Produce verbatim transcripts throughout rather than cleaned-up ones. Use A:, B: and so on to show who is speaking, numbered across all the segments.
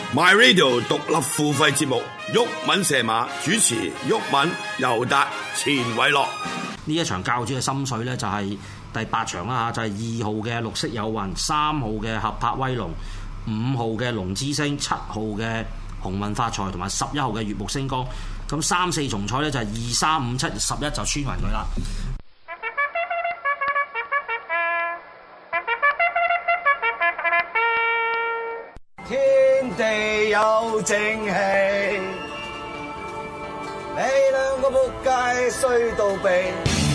A: My Radio 獨立付費節目，毓民射馬主持，毓民、尤達、錢偉樂。
B: 呢一場教主嘅心水呢，就係第八場啦，就係、是、二號嘅綠色有運，三號嘅合拍威龍，五號嘅龍之星，七號嘅鴻運發財，同埋十一號嘅月木星光。咁三四重彩呢，就係二三五七十一就穿勻佢啦。
C: 天地有正氣，你兩個仆街衰到痹。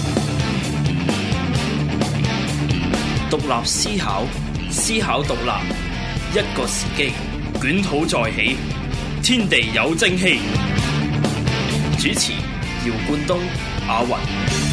D: 獨立思考，思考獨立，一個時機，捲土再起，天地有正氣。主持：姚冠東、阿雲。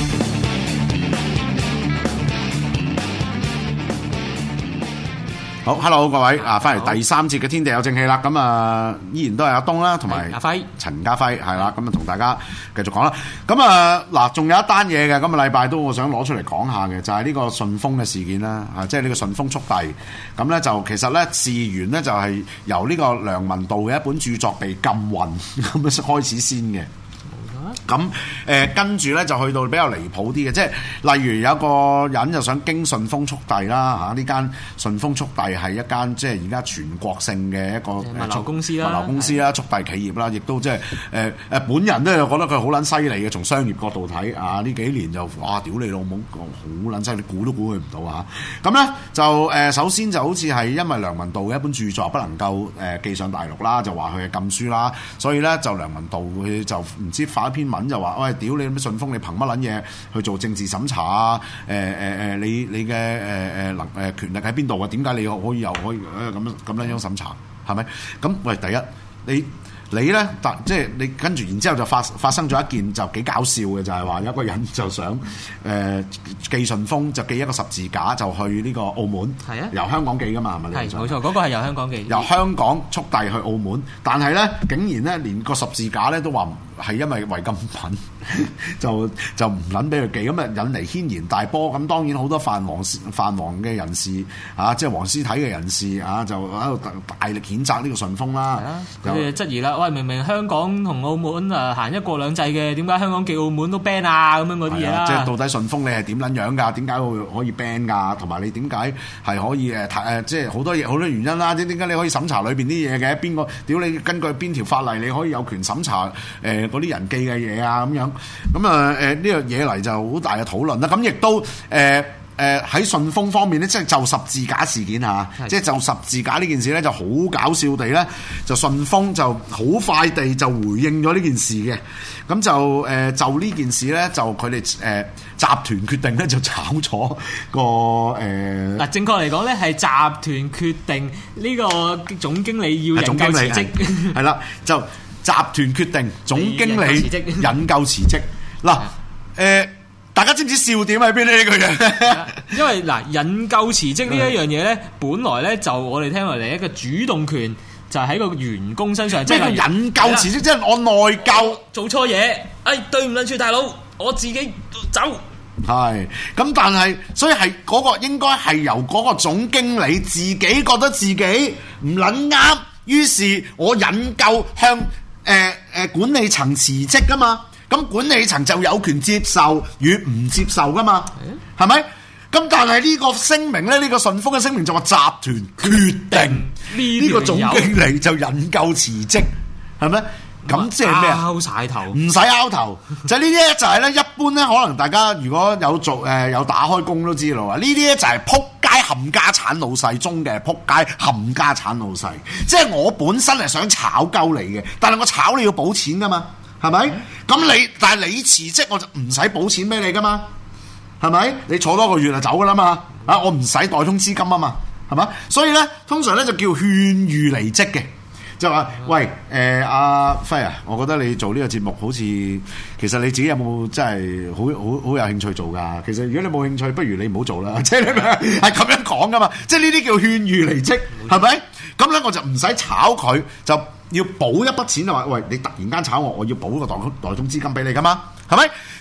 E: 好 ，hello 各位啊，翻嚟第三節嘅天地有正氣啦。咁啊，依然都係阿東啦，同埋
B: 阿輝、
E: 陳家輝係啦。咁啊，同大家繼續講啦。咁啊，嗱，仲有一單嘢嘅，今個禮拜都我想攞出嚟講下嘅，就係呢個順豐嘅事件啦。啊，即係呢個順豐速遞。咁咧就其實咧事源咧就係由呢個梁文道嘅一本著作被禁運咁樣開始先嘅。咁誒跟住咧就去到比較離譜啲嘅，即係例如有個人就想經順豐速遞啦嚇，呢間順豐速遞係一間即係而家全國性嘅一個
B: 物流公司啦，
E: 物流公司啦，速遞企業啦，亦都即係誒誒本人咧就覺得佢好撚犀利嘅，從商業角度睇啊，呢幾年就哇屌你老母好撚犀利，估都估佢唔到啊！咁咧就誒、呃、首先就好似係因為梁文道嘅一本著作不能夠誒、呃、寄上大陸啦，就話佢係禁書啦，所以咧就梁文道佢就唔知發一篇文就話喂，屌你乜順豐，你憑乜撚嘢去做政治審查啊？誒誒誒，你你嘅誒誒能誒權力喺邊度啊？點解你可以又可以誒咁樣咁樣樣審查係咪？咁喂，第一你你咧，即係你跟住，然之後就發發生咗一件就幾搞笑嘅，就係、是、話有一個人就想誒、呃、寄順豐，就寄一個十字架就去呢個澳門，係啊，由香港寄噶嘛，係咪？
B: 係冇錯，嗰、那個係由香港寄，
E: 由香港速遞去澳門，但係咧竟然咧連個十字架咧都話係因為違禁品，就就唔撚俾佢寄，咁啊引嚟軒然大波。咁當然好多泛黃泛黃嘅人士啊，即係黃絲體嘅人士啊，就喺度大力譴責呢個順豐啦。
B: 佢哋質疑啦，喂，明明香港同澳門啊行一國兩制嘅，點解香港寄澳門都 ban 啊？咁樣嗰啲嘢啦。即係
E: 到底順豐你係點撚樣㗎？點解會可以 ban 㗎？同埋你點解係可以誒誒？即係好多嘢好多原因啦。點點解你可以審查裏邊啲嘢嘅？邊個屌你根據邊條法例你可以有權審查誒？呃嗰啲人寄嘅嘢啊咁樣，咁啊誒呢樣嘢嚟就好大嘅討論啦。咁亦都誒誒喺順豐方面咧，即係就十字架事件嚇，即係就十字架呢件事咧，就好搞笑地咧，就順豐就好快地就回應咗呢件事嘅。咁就誒、呃、就呢件事咧，就佢哋誒集團決定咧就炒咗個誒嗱、
B: 呃，正確嚟講咧係集團決定呢個總經理要引咎辭職，
E: 係啦就。集團決定總經理引咎辭職嗱，誒、呃，大家知唔知笑點喺邊呢？呢個嘢，
B: 因為嗱引咎辭職呢一樣嘢咧，本來咧就我哋聽落嚟一個主動權就喺個員工身上，即係
E: 引咎辭職，即係我內疚
B: 做錯嘢，哎對唔住大佬，我自己走。
E: 係咁，但係所以係嗰、嗰個應該係由嗰個總經理自己覺得自己唔撚啱，於是我引咎向。誒誒、呃，管理層辭職噶嘛？咁管理層就有權接受與唔接受噶嘛？係咪？咁但係呢個聲明咧，呢、呢個順豐嘅聲明就話集團決定呢個總經理就引咎辭職，係咪？咁即係咩啊？
B: 拗晒頭，
E: 唔使拗頭，就呢啲咧就係咧，一般咧可能大家如果有做誒、呃、有打開工都知道啊，呢啲咧就係撲街冚家產老細中嘅撲街冚家產老細，即係我本身係想炒鳩你嘅，但係我炒你要補錢噶嘛，係咪？咁你但係你辭職我就唔使補錢俾你噶嘛，係咪？你坐多個月就走噶啦嘛，啊我唔使代通資金啊嘛，係嘛？所以咧通常咧就叫勸喻離職嘅。就話喂，誒阿輝啊，我覺得你做呢個節目好似，其實你自己有冇真係好好好有興趣做㗎？其實如果你冇興趣，不如你唔好做啦。即係你係咁樣講㗎嘛？即係呢啲叫勸喻離職，係咪？咁咧我就唔使炒佢，就要補一筆錢就話，喂，你突然間炒我，我要補個代代通資金俾你㗎嘛？係咪？即係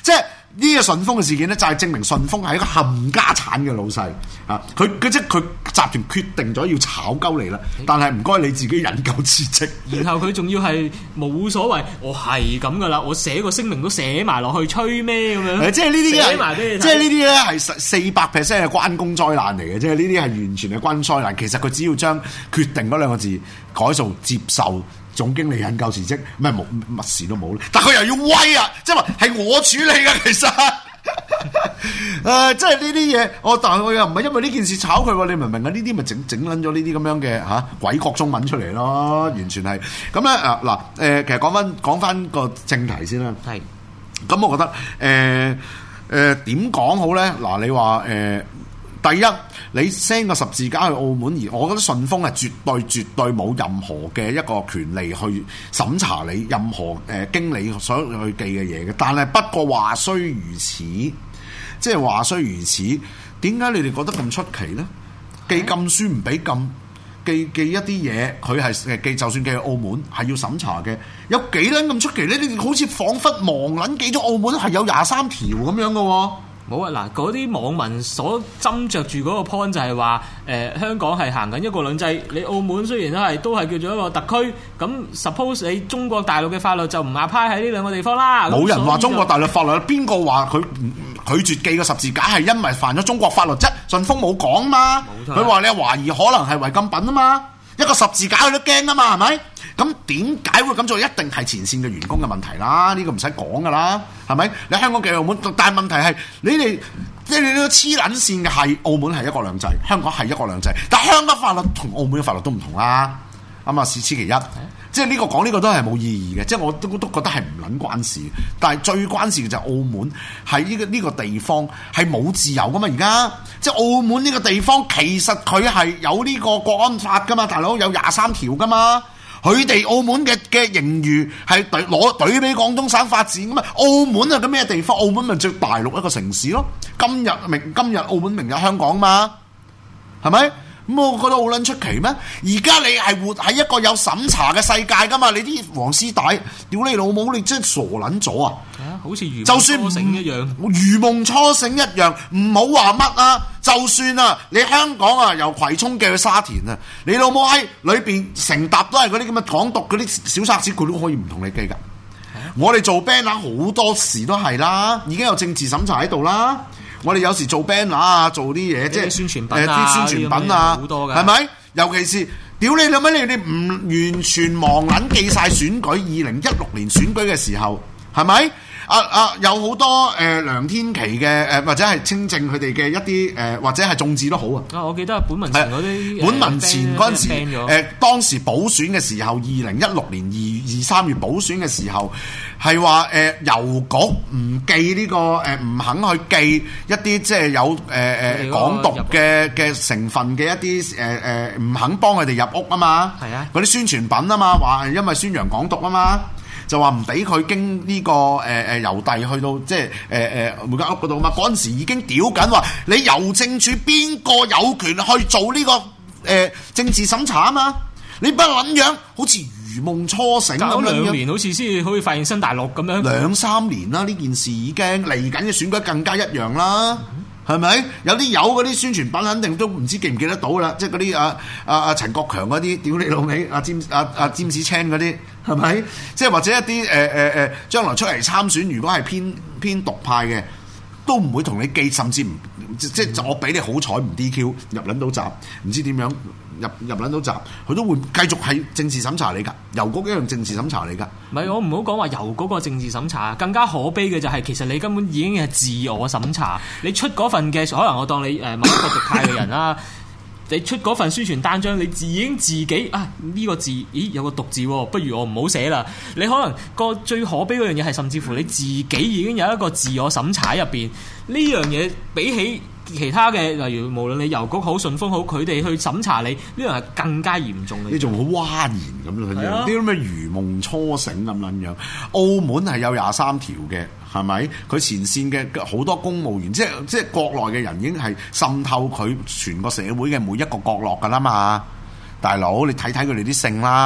E: 呢個順豐嘅事件咧，就係證明順豐係一個冚家產嘅老細啊！佢佢即係佢集團決定咗要炒鳩你啦，但係唔該你自己引咎辭職。
F: 然後佢仲要係冇所謂，我係咁噶啦，我寫個聲明都寫埋落去，吹咩咁樣？
E: 即係呢啲
F: 寫埋俾你睇，
E: 即係呢啲咧係四百 percent 嘅關公災難嚟嘅，即係呢啲係完全係關公災難。其實佢只要將決定嗰兩個字改做接受。總經理引咎辭職，咩冇乜事都冇咧，但佢又要威啊！即係話係我處理嘅，其實誒、呃，即係呢啲嘢，我但係我又唔係因為呢件事炒佢喎，你明唔明啊？呢啲咪整整撚咗呢啲咁樣嘅嚇、啊、鬼國中文出嚟咯，完全係咁咧啊嗱誒，其實講翻講翻個正題先啦，係咁，我覺得誒誒點講好咧？嗱，你話誒。呃第一，你 send 個十字架去澳門，而我覺得順豐係絕對絕對冇任何嘅一個權利去審查你任何誒、呃、經理所去寄嘅嘢嘅。但係不過話雖如此，即係話雖如此，點解你哋覺得咁出奇咧？寄禁書唔俾禁，寄寄一啲嘢佢係誒寄，就算寄去澳門係要審查嘅，有幾撚咁出奇咧？你哋好似彷彿忘撚記咗澳門係有廿三條咁樣嘅喎。
F: 冇啊！嗱，嗰啲網民所斟酌住嗰個 point 就係話，誒、呃、香港係行緊一國兩制，你澳門雖然都係都係叫做一個特區，咁 suppose 你中國大陸嘅法律就唔 apply 喺呢兩個地方啦。
E: 冇人話中國大陸法律，邊個話佢拒絕寄個十字架係因為犯咗中國法律啫？順豐冇講嘛，佢話你懷疑可能係違禁品啊嘛，一個十字架佢都驚啊嘛，係咪？咁點解會咁做？一定係前線嘅員工嘅問題啦，呢、這個唔使講噶啦，係咪？你香港寄澳門，但係問題係你哋即係你都黐撚線嘅係澳門係一國兩制，香港係一國兩制，但係香港法律同澳門嘅法律都唔同啦。咁啊，是此其一，即係呢個講呢個都係冇意義嘅，即係我都都覺得係唔撚關事。但係最關事嘅就係澳門係呢個呢個地方係冇自由噶嘛，而家即係澳門呢個地方其實佢係有呢個國安法噶嘛，大佬有廿三條噶嘛。佢哋澳門嘅嘅盈餘係攞隊俾廣東省發展㗎嘛？澳門係個咩地方？澳門咪最大陸一個城市咯。今日明今日澳門，明日香港嘛，係咪？咁我覺得好撚出奇咩？而家你係活喺一個有審查嘅世界㗎嘛？你啲黃絲帶，屌你老母！你真係傻撚咗啊！
F: 好似如
E: 就算
F: 夢初醒一樣，
E: 如夢初醒一樣，唔好話乜啊！就算啊，你香港啊，由葵涌寄去沙田啊，你老母喺裏邊成沓都係嗰啲咁嘅港獨嗰啲小冊子，佢都可以唔同你寄㗎。啊、我哋做 banner 好多時都係啦，已經有政治審查喺度啦。我哋有時做 banner 啊，做啲嘢即係
F: 宣傳品啊，
E: 啲宣傳品啊，好多㗎，係咪？尤其是屌你老味，你哋唔完全忘撚記晒選舉二零一六年選舉嘅時候，係咪？啊啊，有好多誒、呃、梁天琦嘅誒、呃，或者係清正佢哋嘅一啲誒、呃，或者係眾志都好啊。啊，
F: 我記得本民前嗰啲，
E: 本民前嗰陣時，誒、呃、當時補選嘅時候，二零一六年二二三月補選嘅時候，係話誒郵局唔寄呢、這個誒，唔、呃、肯去寄一啲即係有誒誒、呃、港獨嘅嘅成分嘅一啲誒誒，唔肯幫佢哋入屋啊嘛。係啊，嗰啲宣傳品啊嘛，話係因為宣揚港獨啊嘛。就話唔俾佢經呢、這個誒誒郵遞去到即係誒誒每間屋嗰度嘛，嗰陣時已經屌緊話你郵政處邊個有權去做呢、這個誒、呃、政治審查啊嘛？你不撚樣好似如夢初醒咁樣，
F: 兩年好似先可以發現新大陸咁樣，
E: 兩三年啦，呢件事已經嚟緊嘅選舉更加一樣啦。係咪有啲有嗰啲宣傳品肯定都唔知記唔記得到啦？即係嗰啲啊啊啊陳國強嗰啲，屌你老味，阿詹阿阿詹士青嗰啲，係咪？即係或者一啲誒誒誒，將來出嚟參選，如果係偏偏獨派嘅，都唔會同你記，甚至唔即係我俾你好彩唔 D Q 入撚到閘，唔知點樣入入撚到閘，佢都會繼續係政治審查你㗎，郵局一樣政治審查你㗎。
F: 唔係我唔好講話郵局個政治審查，更加可悲嘅就係其實你根本已經係自我審查。你出嗰份嘅，可能我當你誒某一個獨派嘅人啦，你出嗰份宣傳單張，你自已經自己啊呢、這個字，咦有個獨字，不如我唔好寫啦。你可能個最可悲嗰樣嘢係，甚至乎你自己已經有一個自我審查喺入邊。呢樣嘢比起其他嘅，例如無論你郵局好、順豐好，佢哋去審查你，呢樣係更加嚴重嘅。
E: 你仲好嘩然咁樣，啲咁嘅如夢初醒咁樣樣。澳門係有廿三條嘅，係咪？佢前線嘅好多公務員，即係即係國內嘅人已經係滲透佢全個社會嘅每一個角落㗎啦嘛。大佬，你睇睇佢哋啲姓啦。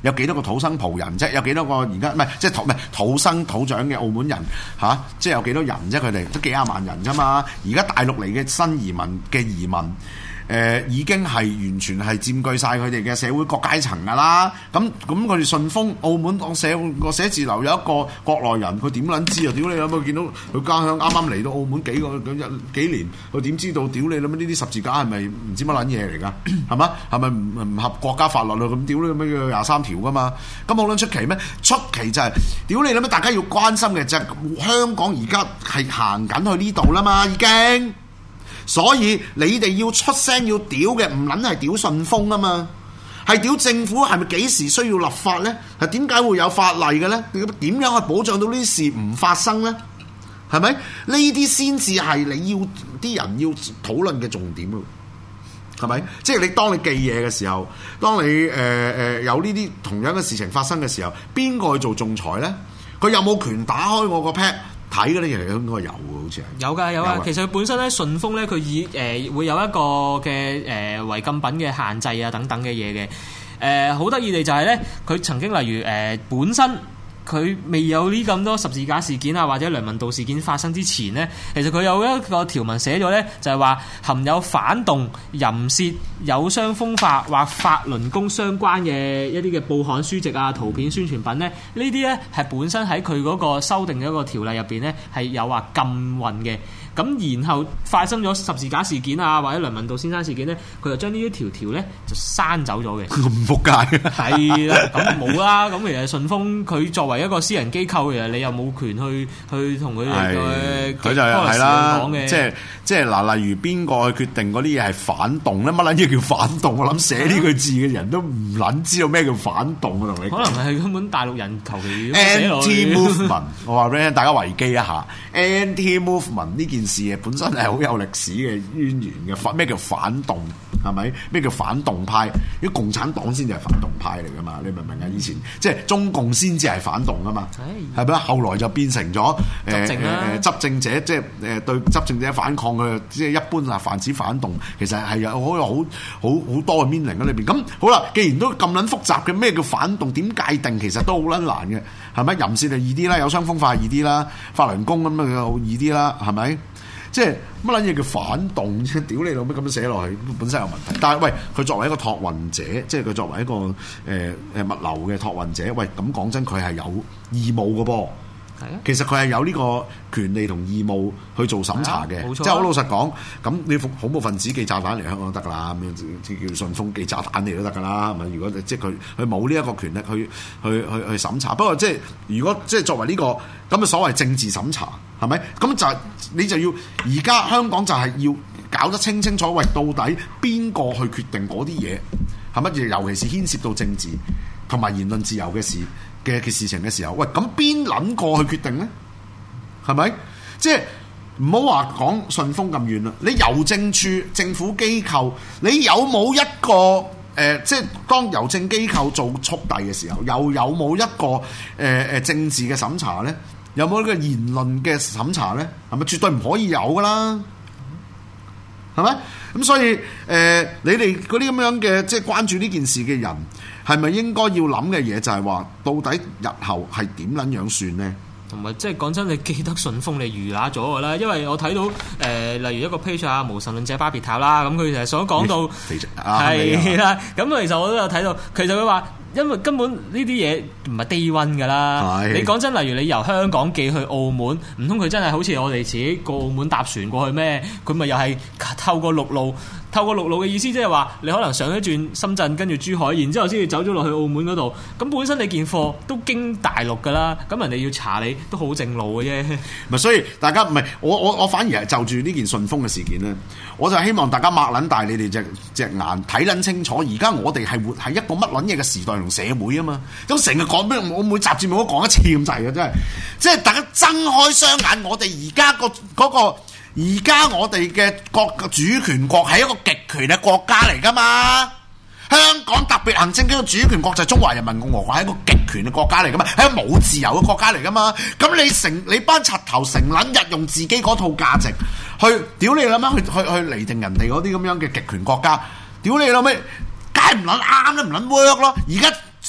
E: 有幾多個土生葡人啫？有幾多個而家唔係即係土唔係土生土長嘅澳門人嚇、啊？即係有幾多人啫？佢哋都幾廿萬人啫嘛！而家大陸嚟嘅新移民嘅移民。誒、呃、已經係完全係佔據晒佢哋嘅社會各階層㗎啦，咁咁佢哋順豐澳門當社個寫字樓有一個國內人，佢點撚知啊？屌你諗佢見到佢家鄉啱啱嚟到澳門幾個幾年，佢點知道？屌你諗呢啲十字架係咪唔知乜撚嘢嚟㗎？係嘛？係咪唔唔合國家法律啊？咁屌你咁樣廿三條㗎嘛？咁冇撚出奇咩？出奇就係、是、屌你諗大家要關心嘅就係香港而家係行緊去呢度啦嘛，已經。所以你哋要出聲要屌嘅，唔撚係屌順豐啊嘛，係屌政府係咪幾時需要立法呢？係點解會有法例嘅呢？點樣去保障到呢啲事唔發生呢？係咪？呢啲先至係你要啲人要討論嘅重點咯，係咪？即係你當你記嘢嘅時候，當你誒誒、呃、有呢啲同樣嘅事情發生嘅時候，邊個去做仲裁呢？佢有冇權打開我個 pad？睇嗰啲嘢應該有嘅，好似係
F: 有㗎有㗎。其實佢本身咧順豐咧，佢以誒、呃、會有一個嘅誒、呃、違禁品嘅限制啊等等嘅嘢嘅。誒好得意地就係咧，佢曾經例如誒、呃、本身佢未有呢咁多十字架事件啊或者梁文道事件發生之前咧，其實佢有一個條文寫咗咧，就係話含有反動、淫褻、有傷風化或法輪功相關嘅一啲嘅報刊書籍啊、圖片宣傳品咧，呢啲咧係本身喺佢嗰個修訂嘅一個條例入邊咧係有話禁運嘅。咁然後發生咗十字架事件啊，或者梁文道先生事件咧，佢就將呢啲條條咧就刪走咗嘅。
E: 咁仆街
F: 係啦，咁冇啦。咁其實順豐佢作為一個私人機構，其實你又冇權去去同佢哋嘅
E: 佢就係啦，即係即係嗱，例如邊個去決定嗰啲嘢係反動咧？乜撚嘢叫反動？我諗寫呢句字嘅人都唔撚知道咩叫反動啊！同你
F: 可能係根本大陸人求其
E: anti movement， 我話俾你聽，大家維基一下 anti movement 呢件事嘅本身係好有歷史嘅淵源嘅。咩叫反動？係咪？咩叫反動派？如果共產黨先至係反動派嚟噶嘛？你明唔明啊？以前即係中共先至係反動啊嘛，係咪？後來就變成咗誒誒誒執政者，即係誒對執政者反抗嘅，即係一般啊，泛指反動，其實係有好有好好好多嘅 meaning 喺裏邊。咁好啦，既然都咁撚複雜嘅，咩叫反動？點界定？其實都好撚難嘅，係咪？淫褻就易啲啦，有傷風化易啲啦，法輪功咁啊好易啲啦，係咪？即係乜撚嘢叫反動啫？屌你老味咁樣寫落去，本身有問題。但係喂，佢作為一個託運者，即係佢作為一個誒誒、呃、物流嘅託運者，喂咁講真，佢係有義務嘅噃。係啊，其實佢係有呢個權利同義務去做審查嘅。冇錯，即係好老實講，咁你恐怖分子寄炸彈嚟香港都得㗎啦，咁樣叫順豐寄炸彈嚟都得㗎啦，係咪？如果即係佢佢冇呢一個權力去去去去審查，不過即係如果即係作為呢個咁嘅所謂政治審查。係咪？咁就係你就要而家香港就係要搞得清清楚，喂，到底邊個去決定嗰啲嘢係乜嘢？尤其是牽涉到政治同埋言論自由嘅事嘅嘅事情嘅時候，喂，咁邊撚個去決定呢？係咪？即係唔好話講順豐咁遠啦，你郵政處政府機構，你有冇一個誒、呃？即係當郵政機構做速遞嘅時候，又有冇一個誒誒、呃、政治嘅審查呢？有冇呢個言論嘅審查呢？係咪絕對唔可以有噶啦？係咪？咁所以誒、呃，你哋嗰啲咁樣嘅即係關注呢件事嘅人，係咪應該要諗嘅嘢就係話，到底日後係點撚樣算呢？
F: 同埋即係講真，你記得順豐你預乸咗㗎啦，因為我睇到誒、呃，例如一個 page 啊，無神論者巴別塔啦，咁佢就係想講到係啦，咁其實我都有睇到，其實佢話。因為根本呢啲嘢唔係低溫㗎啦，你講真，例如你由香港寄去澳門，唔通佢真係好似我哋自己過澳門搭船過去咩？佢咪又係透過陸路，透過陸路嘅意思即係話你可能上一轉深圳，跟住珠海，然之後先至走咗落去澳門嗰度。咁本身你件貨都經大陸㗎啦，咁人哋要查你都好正路嘅啫。
E: 咪所以大家唔係我我我反而係就住呢件順豐嘅事件咧，我就希望大家擘撚大你哋隻隻眼睇撚清楚，而家我哋係活喺一個乜撚嘢嘅時代同社會啊嘛，咁成日講俾我每集節目都講一次咁滯嘅，真係，即係大家睜開雙眼，我哋而家個嗰個而家我哋嘅國主權國係一個極權嘅國家嚟噶嘛，香港特別行政區嘅主權國就係中華人民共和國，係一個極權嘅國家嚟噶嘛，係一個冇自由嘅國家嚟噶嘛，咁你成你班柒頭成撚日用自己嗰套價值去屌你諗乜去去去釐定人哋嗰啲咁樣嘅極權國家，屌你諗咩？梗係唔撚啱啦，唔撚 work 咯！而家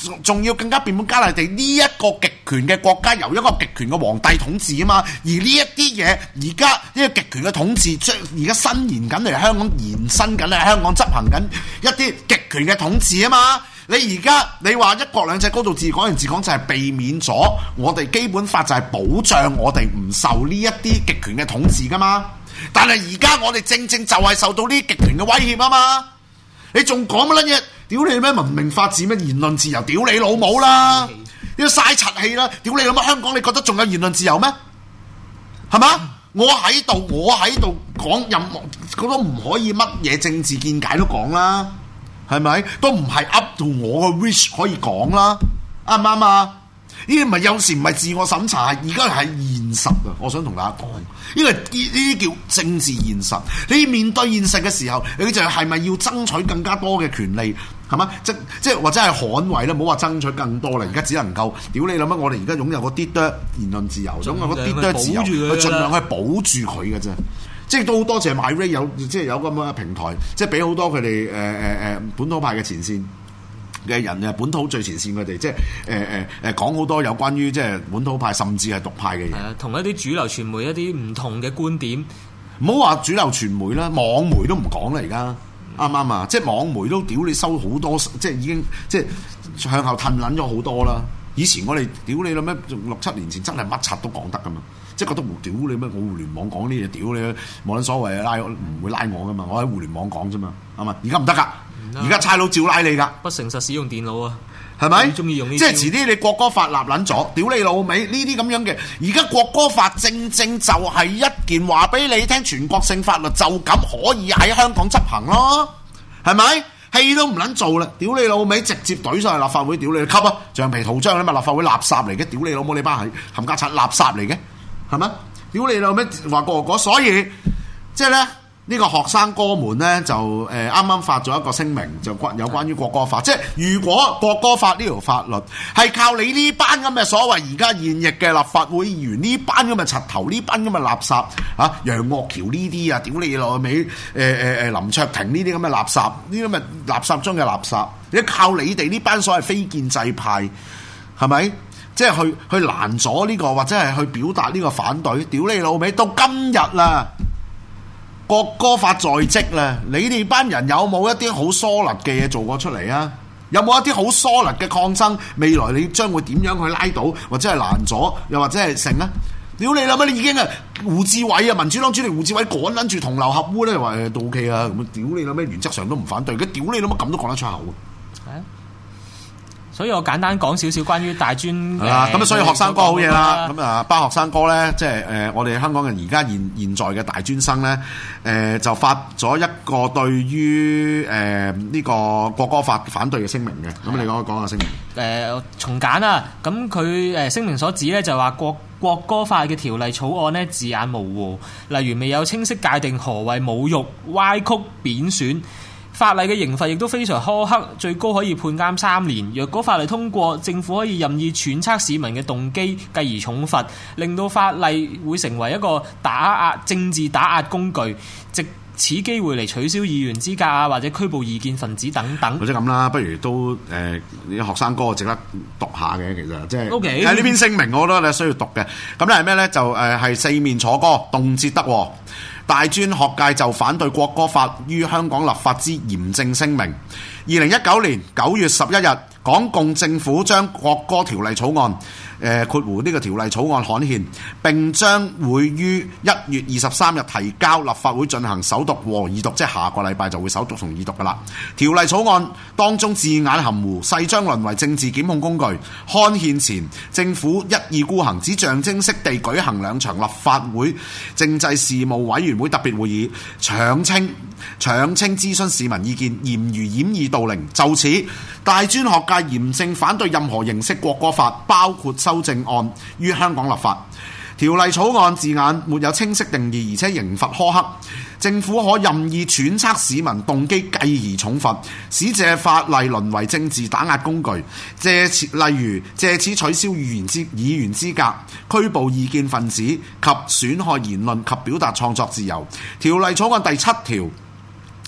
E: 仲要更加變本加厲地呢一個極權嘅國家由一個極權嘅皇帝統治啊嘛，而呢一啲嘢而家呢個極權嘅統治將而家伸延緊嚟香港，延伸緊嚟香港執行緊一啲極權嘅統治啊嘛。你而家你話一國兩制高度自治港人治港就係避免咗我哋基本法就係保障我哋唔受呢一啲極權嘅統治噶嘛，但係而家我哋正正就係受到呢啲極權嘅威脅啊嘛，你仲講乜撚嘢？屌你咩文明法治咩言論自由？屌你老母啦！呢個嘥柒氣啦！屌你老母！香港你覺得仲有言論自由咩？係嘛？我喺度，我喺度講任何，佢都唔可以乜嘢政治見解都講啦。係咪？都唔係 up to 我嘅 wish 可以講啦，啱唔啱啊？呢啲咪有時唔係自我審查，而家係現實啊！我想同大家講，呢個呢啲叫政治現實。你面對現實嘅時候，你就係咪要爭取更加多嘅權利？係嘛？即即或者係捍衛啦，唔好話爭取更多啦。而家只能夠屌你諗乜？我哋而家擁有嗰啲多言論自由，擁有嗰啲多自由，去盡量去保住佢嘅啫。即係都好多謝 MyRadio 有即係有咁嘅平台，即係俾好多佢哋誒誒誒本土派嘅前線嘅人誒，本土最前線佢哋即係誒誒誒講好多有關於即係本土派甚至係獨派嘅嘢。係啊，
F: 同一啲主流傳媒一啲唔同嘅觀點，
E: 唔好話主流傳媒啦，網媒都唔講啦而家，啱唔啱啊？即係網媒都屌你收好多，即係已經即係向後褪撚咗好多啦。以前我哋屌你啦咩？六七年前真係乜柒都講得噶嘛。即係覺得胡屌你咩？我互聯網講呢嘢屌你，冇撚所謂拉唔會拉我噶嘛？我喺互聯網講啫嘛，啱嘛？而家唔得噶，而家差佬照拉你噶，
F: 不誠實使用電腦啊，
E: 係咪？
F: 中意用呢？
E: 即係遲啲你國歌法立撚咗，屌你老味呢啲咁樣嘅。而家國歌法正正就係一件話俾你聽，全國性法律就咁可以喺香港執行咯，係咪？戲都唔撚做啦，屌你老味，直接懟上去立法會，屌你級啊！橡皮圖章你咪立法會垃圾嚟嘅，屌你老母你班係冚家鏟垃圾嚟嘅。係咪？屌你老咩話個個，所以即係咧呢、呢個學生哥們咧就誒啱啱發咗一個聲明，就關有關於國歌法。即係如果國歌法呢條法律係靠你呢班咁嘅所謂而家現役嘅立法會議員，呢班咁嘅柒頭，呢班咁嘅垃圾啊，楊岳橋呢啲啊，屌你老味誒誒誒林卓廷呢啲咁嘅垃圾，呢啲咁嘅垃圾中嘅垃圾，你靠你哋呢班所謂非建制派係咪？即係去去攔阻呢個，或者係去表達呢個反對，屌你老味！到今日啦，國歌法在即啦，你哋班人有冇一啲好疏立嘅嘢做過出嚟啊？有冇一啲好疏立嘅抗爭？未來你將會點樣去拉倒，或者係攔阻，又或者係成啊？屌你老味！你已經啊，胡志偉啊，民主黨主席胡志偉趕撚住同流合污咧，話都 OK 啊，咁屌你老味！原則上都唔反對，佢屌你老味咁都講得出口啊！
F: 所以我簡單講少少關於大專係
E: 啦，咁啊，所以學生哥好嘢啦。咁啊，班學生哥咧，即係誒，我哋香港人而家現現在嘅大專生咧，誒、呃、就發咗一個對於誒呢個國歌法反對嘅聲明嘅。咁你講講下聲明。誒、
F: 呃，重簡啊，咁佢誒聲明所指咧就話國國歌法嘅條例草案呢字眼模糊，例如未有清晰界定何謂侮辱、歪曲、貶損。法例嘅刑罰亦都非常苛刻，最高可以判監三年。若果法例通過，政府可以任意揣測市民嘅動機，繼而重罰，令到法例會成為一個打壓政治打壓工具，藉此機會嚟取消議員資格啊，或者拘捕異見分子等等。
E: 或者咁啦，不如都誒啲、呃、學生哥值得讀下嘅，其實即係喺呢篇聲明，我覺得你需要讀嘅。咁咧係咩咧？就誒係、呃、四面楚歌，動輒得禍。大專學界就反對國歌法於香港立法之嚴正聲明。二零一九年九月十一日，港共政府將國歌條例草案誒括弧呢個條例草案刊憲，並將會於一月二十三日提交立法會進行首讀和二讀，即係下個禮拜就會首讀同二讀噶啦。條例草案當中字眼含糊，勢將淪為政治檢控工具。刊憲前，政府一意孤行，只象徵式地舉行兩場立法會政制事務委員會特別會議，搶稱搶稱諮詢市民意見，嚴如掩耳盜鈴。就此，大專學界嚴正反對任何形式國歌法，包括修正案於香港立法。條例草案字眼沒有清晰定義，而且刑罰苛刻，政府可任意揣測市民動機，繼而重罰，使這法例淪為政治打壓工具。借此例如借此取消議員資議員資格、拘捕異見分子及損害言論及表達創作自由。條例草案第七條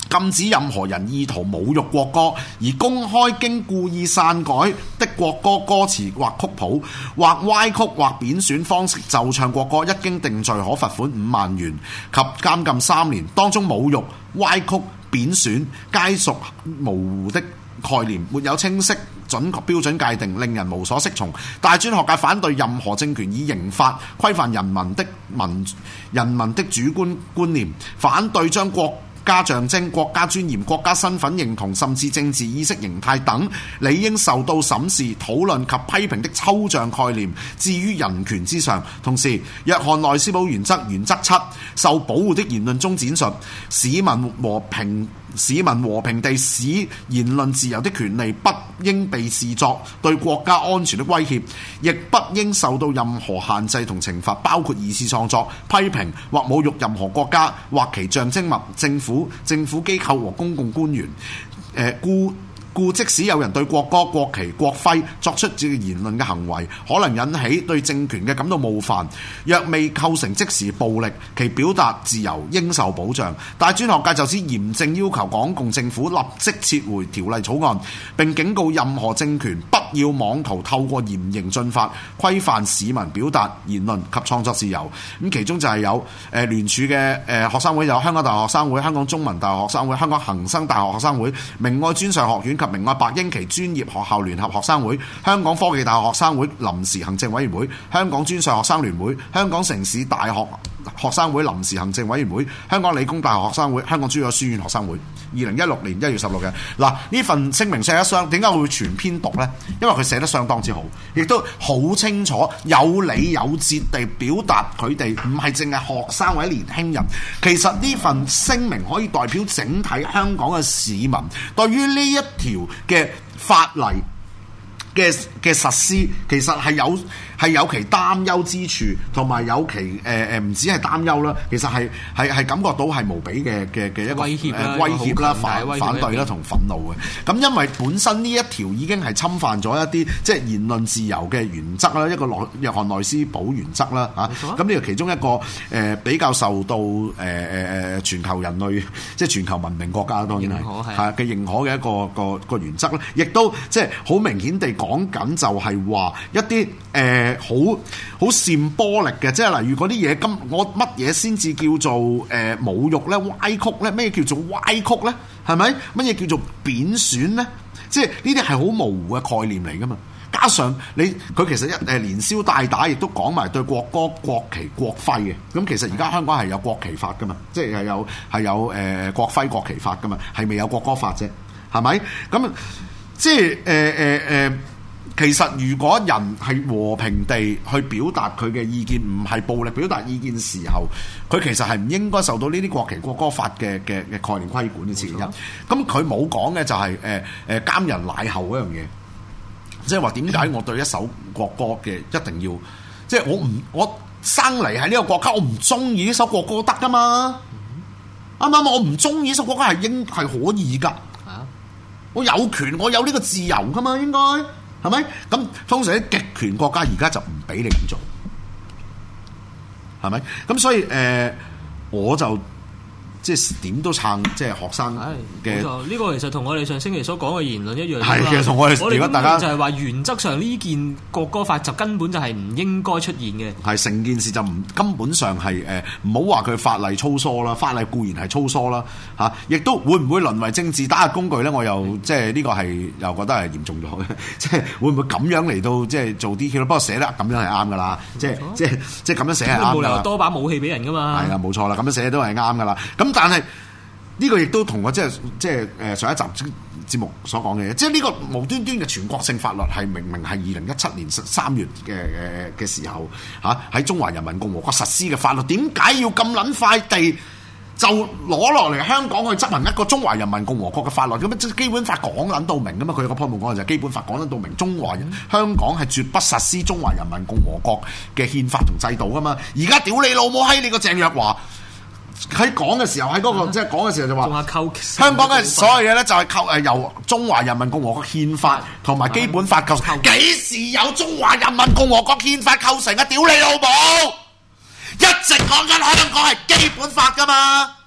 E: 禁止任何人意圖侮辱國歌，而公開經故意篡改的國歌歌詞或曲譜，或歪曲或貶損方式奏唱國歌，一經定罪，可罰款五萬元及監禁三年。當中侮辱、歪曲、貶損皆屬模糊的概念，沒有清晰準確標準界定，令人無所適從。大專學界反對任何政權以刑法規範人民的民人民的主觀觀念，反對將國家象徵、國家尊嚴、國家身份認同，甚至政治意識形態等，理應受到審視、討論及批評的抽象概念置於人權之上。同時，約翰內斯堡原則原則七，受保護的言論中展述，市民和平市民和平地使言論自由的權利不應被視作對國家安全的威脅，亦不應受到任何限制同懲罰，包括二次創作、批評或侮辱任何國家或其象徵物、政府、政府機構和公共官員。誒故故即使有人對國歌、國旗、國徽作出這個言論嘅行為，可能引起對政權嘅感到冒犯，若未構成即時暴力，其表達自由應受保障。大專學界就此嚴正要求港共政府立即撤回條例草案，並警告任何政權不要妄圖透過嚴刑峻法規範市民表達言論及創作自由。咁其中就係有誒聯署嘅誒學生會，有香港大學學生會、香港中文大學學生會、香港恒生大學學生會、明愛專上學院及明愛白英奇專業學校聯合學生會、香港科技大學學生會臨時行政委員會、香港專上學生聯會、香港城市大學學生會臨時行政委員會、香港理工大學學生會、香港珠海書院學生會。二零一六年一月十六日，嗱呢份聲明寫得相，點解會全篇讀呢？因為佢寫得相當之好，亦都好清楚、有理有節地表達佢哋唔係淨係學生或者年輕人。其實呢份聲明可以代表整體香港嘅市民對於呢一條嘅法例嘅嘅實施，其實係有係有其擔憂之處，同埋有其誒誒唔止係擔憂啦，其實係係係感覺到係無比嘅嘅嘅一個
F: 威脅啦、
E: 呃、威脅啦、反
F: 威脅
E: 反對啦同憤怒嘅。咁因為本身呢一條已經係侵犯咗一啲即係言論自由嘅原則啦，一個內約翰內斯堡原則啦嚇。咁呢個其中一個誒、呃、比較受到誒誒誒全球人類即係全球文明國家當然係係嘅認可嘅一個個個原則啦，亦都即係好明顯地講緊就係話一啲誒。呃好好閃波力嘅，即係例如嗰啲嘢，咁我乜嘢先至叫做誒、呃、侮辱咧、歪曲咧？咩叫做歪曲咧？係咪？乜嘢叫做貶損咧？即係呢啲係好模糊嘅概念嚟噶嘛？加上你佢其實一誒連消帶打，亦都講埋對國歌、國旗、國徽嘅。咁其實而家香港係有國旗法噶嘛？即係係有係有誒、呃、國徽、國旗法噶嘛？係未有國歌法啫？係咪？咁即係誒誒誒。呃呃其實如果人係和平地去表達佢嘅意見，唔係暴力表達意見時候，佢其實係唔應該受到呢啲國旗國歌法嘅嘅嘅概念規管嘅前因。咁佢冇講嘅就係誒誒監人賴後嗰樣嘢，即係話點解我對一首國歌嘅一定要，即係我唔我生嚟喺呢個國家，我唔中意呢首國歌得噶嘛？啱唔啱？我唔中意呢首國歌係應係可以㗎，我有權，我有呢個自由㗎嘛，應該。係咪？咁通常啲極權國家而家就唔俾你咁做，係咪？咁所以誒、呃，我就即係點都撐，即係學生嘅。冇錯，
F: 呢個其實同我哋上星期所講嘅言論一樣。
E: 係嘅，同我哋
F: 我哋
E: 大家
F: 就係話原則上呢件國歌法就根本就係唔應該出現嘅。係
E: 成件事就唔根本上係誒，唔好話佢法例粗疏啦，法例固然係粗疏啦嚇，亦、啊、都會唔會淪為政治打壓工具咧？我又即係呢個係又覺得係嚴重咗嘅，即係會唔會咁樣嚟到即係做 D Q 咧？不過寫得咁樣係啱噶啦，即係即係即係咁樣寫係啱㗎啦。冇理由
F: 多把武器俾人噶嘛。係
E: 啊，冇錯啦，咁樣寫都係啱噶啦。咁但係呢個亦都同我即係即係誒上一集節目所講嘅嘢，即係呢個無端端嘅全國性法律係明明係二零一七年三月嘅嘅時候嚇喺中華人民共和國實施嘅法律，點解要咁撚快地就攞落嚟香港去執行一個中華人民共和國嘅法律？咁即係基本法講撚到明噶嘛？佢有個 point 講就係基本法講撚到明，中華人香港係絕不實施中華人民共和國嘅憲法同制度噶嘛？而家屌你老母閪！你個鄭若驊喺講嘅時候，喺嗰、那個即係講嘅時候就話，香港嘅所有嘢咧就係構誒由中華人民共和國憲法同埋基本法構成。幾時有中華人民共和國憲法構成啊？屌你老母！一直講緊香港係基本法噶嘛？呢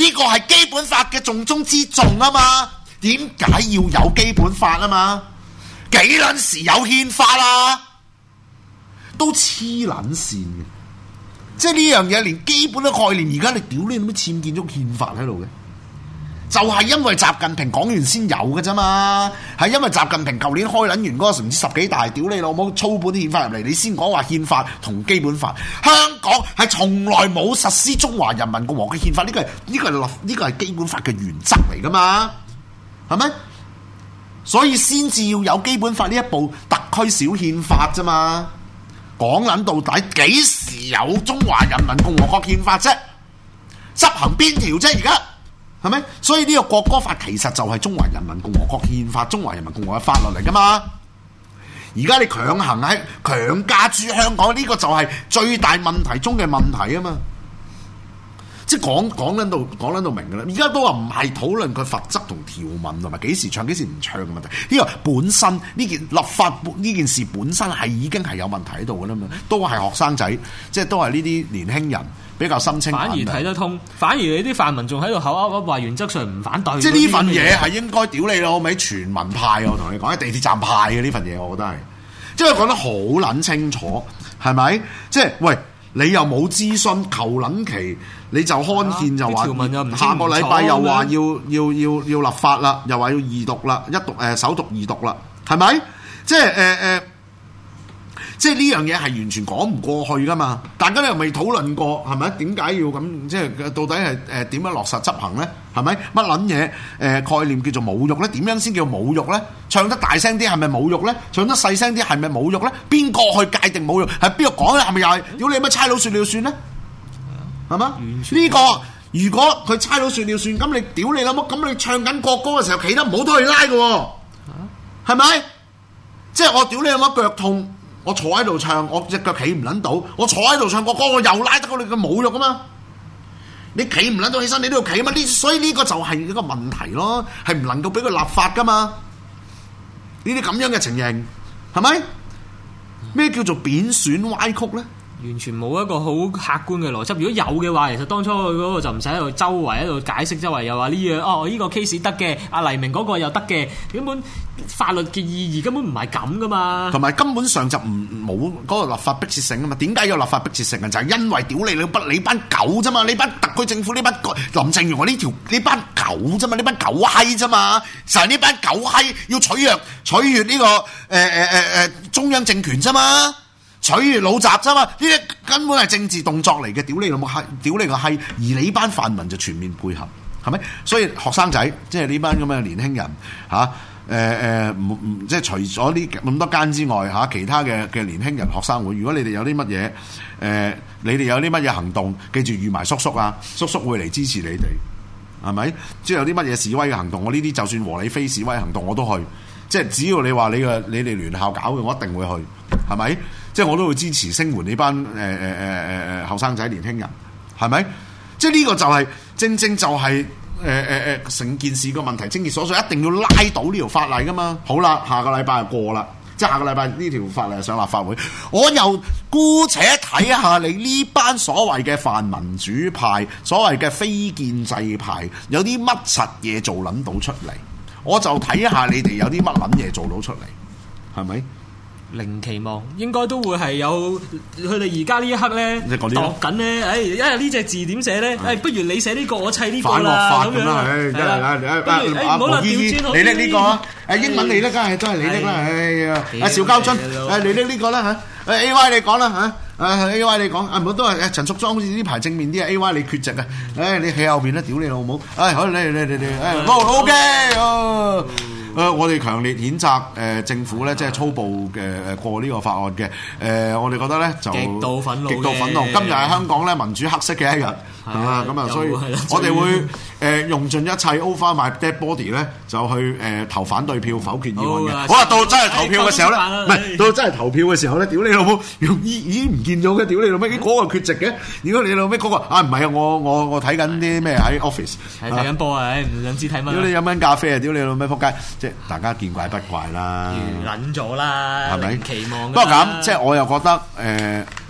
E: 呢個係基本法嘅重中之重啊嘛！點解要有基本法啊嘛？幾撚時有憲法啊？都黐撚線嘅，即係呢樣嘢連基本嘅概念，而家你屌你都僭建咗憲法喺度嘅，就係、是、因為習近平講完先有嘅啫嘛，係因為習近平舊年開撚完嗰個唔知十幾大，屌你老母操本憲法入嚟，你先講話憲法同基本法。香港係從來冇實施中華人民共和國嘅憲法，呢、這個係呢、這個係立呢個係基本法嘅原則嚟噶嘛，係咪？所以先至要有基本法呢一部特區小憲法啫嘛。講撚到底幾時有中華人民共和國憲法啫？執行邊條啫？而家係咪？所以呢個國歌法其實就係中華人民共和國憲法、中華人民共和國嘅法律嚟噶嘛？而家你強行喺強加諸香港，呢、這個就係最大問題中嘅問題啊嘛！即係講講撚到講撚到明噶啦，而家都話唔係討論佢罰則同條文同埋幾時唱幾時唔唱嘅問題，呢、這個本身呢件立法呢件事本身係已經係有問題喺度噶啦嘛，都係學生仔，即係都係呢啲年輕人比較心清眼明，
F: 反而睇得通，反而你啲泛民仲喺度口噏噏話原則上唔反對，
E: 即係呢份嘢係應該屌你老味全民派，我同你講喺地鐵站派嘅呢份嘢，我覺得係，即係講得好撚清楚，係咪？即係喂。你又冇諮詢，求撚期你就刊憲就話下個禮拜又話要要要要立法啦，又話要二讀啦，一讀誒、呃、首讀二讀啦，係咪？即係誒誒，即係呢樣嘢係完全講唔過去噶嘛？大家又未討論過係咪？點解要咁？即係到底係誒點樣落實執行咧？係咪乜撚嘢誒概念叫做侮辱咧？點樣先叫侮辱咧？唱得大聲啲係咪侮辱咧？唱得細聲啲係咪侮辱咧？邊個去界定侮辱？係邊個講咧？係咪又係屌你乜差佬説了算咧？係嘛？呢、這個如果佢差佬説了算，咁你屌你老母，咁你唱緊國歌嘅時候企得唔好都去拉嘅喎，係咪？即係我屌你老母腳痛，我坐喺度唱，我隻腳企唔撚到，我坐喺度唱國歌，我又拉得過你嘅侮辱啊嘛！你企唔撚到起身，你都要企啊嘛！呢所以呢個就係一個問題咯，係唔能夠俾佢立法噶嘛？呢啲咁樣嘅情形係咪？咩叫做貶損歪曲咧？
F: 完全冇一個好客觀嘅邏輯。如果有嘅話，其實當初佢嗰個就唔使喺度周圍喺度解釋，周圍又話呢樣哦，呢、呢個 case 得嘅，阿黎明嗰個又得嘅，根本法律嘅意義根本唔係咁噶嘛。同埋根本上就唔冇嗰個立法迫切性啊嘛。點解有立法迫切性啊？就係、是、因為屌你你班你班狗啫嘛，你班特區政府呢班林鄭月娥呢條呢班狗啫嘛，呢班狗閪啫嘛，就係、是、呢班狗閪要取悅取悅呢、呢個誒誒誒誒中央政權啫嘛。取悅老習啫嘛，呢啲根本係政治動作嚟嘅，屌你老母閪，屌你個閪，而你班泛民就全面配合，係咪？所以學生仔，即係呢班咁嘅年輕人嚇，誒、啊、誒，唔、呃、唔即係除咗呢咁多間之外嚇、啊，其他嘅嘅年輕人學生會，如果你哋有啲乜嘢誒，你哋有啲乜嘢行動，記住預埋叔叔啊，叔叔會嚟支持你哋，係咪？即係有啲乜嘢示威嘅行動，我呢啲就算和理非示威行動我都去，即係只要你話你嘅你哋聯校搞嘅，我一定會去，係咪？即係我都會支持聲援呢班誒誒誒誒誒後生仔年輕人，係咪？即係呢個就係、是、正正就係誒誒誒成件事個問題症結所在，一定要拉到呢條法例噶嘛。好啦，下個禮拜就過啦，即係下個禮拜呢條法例上立法會，我又姑且睇下你呢班所謂嘅泛民主派、所謂嘅非建制派有啲乜柒嘢做撚到出嚟，我就睇下你哋有啲乜撚嘢做到出嚟，係咪？零期望應該都會係有，佢哋而家呢一刻咧度緊咧，誒，因為呢隻字點寫咧？誒，不如你寫呢個，我砌呢個啦，咁樣係啦，誒，唔好啦，調轉，你拎呢個啊，誒，英文你拎，梗係都係你拎啦，哎呀，阿邵家臻，誒，你拎呢個啦嚇，誒 A Y 你講啦嚇，誒 A Y 你講，啊唔好都係誒陳淑莊好似呢排正面啲啊 A Y 你缺席啊，誒你企後邊啦，屌你老母，誒好你你你你，誒好 OK 哦。誒、呃，我哋強烈譴責誒、呃、政府咧，即係粗暴嘅誒、呃、過呢個法案嘅。誒、呃，我哋覺得咧就極度憤怒，極度憤怒。今日係香港咧民主黑色嘅一日，啊咁啊，所以我哋會誒、呃、用盡一切 over my dead body 咧，就去誒、呃、投反對票否決議案嘅。好啦，到真係投票嘅時候咧，唔係到真係投票嘅時候咧，屌你老母，已已經唔見咗嘅，屌你老母，嗰個缺席嘅。如果你老母嗰個啊唔係啊，我我我睇緊啲咩喺 office， 睇緊波啊，唔想知睇乜。屌你飲緊咖啡啊，屌你老母仆街！即係大家見怪不怪啦，預撚咗啦，係咪？期望。不過咁，即係我又覺得誒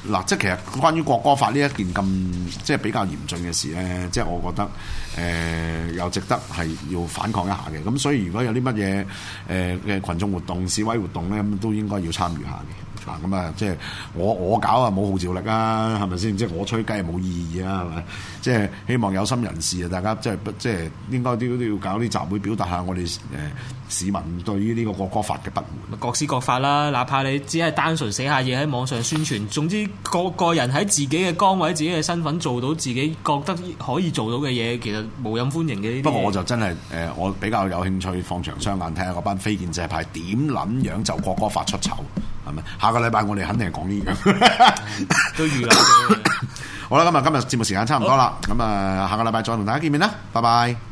E: 嗱，即係其實關於國歌法呢一件咁即係比較嚴峻嘅事咧，即係我覺得誒、呃、又值得係要反抗一下嘅。咁所以如果有啲乜嘢誒嘅群眾活動、示威活動咧，咁都應該要參與下嘅。嗱咁啊，即係我我搞啊冇號召力啊，係咪先？即係我吹雞係冇意義啊，係咪？即係希望有心人士啊，大家即係即係應該都都要搞啲集會，表達下我哋誒、呃、市民對於呢個國歌法嘅不滿。
F: 各施各法啦，哪怕你只係單純寫下嘢喺網上宣傳，總之個個人喺自己嘅崗位、自己嘅身份做到自己覺得可以做到嘅嘢，其實無任歡迎嘅。呢啲不
E: 過我就真係誒、呃，我比較有興趣放長雙眼睇下嗰班非建制派點撚樣就國歌法出醜，係咪？下個禮拜我哋肯定係講呢樣，
F: 都預啦。
E: 好啦，今日今日節目時間差唔多啦，咁啊，下個禮拜再同大家見面啦，拜拜。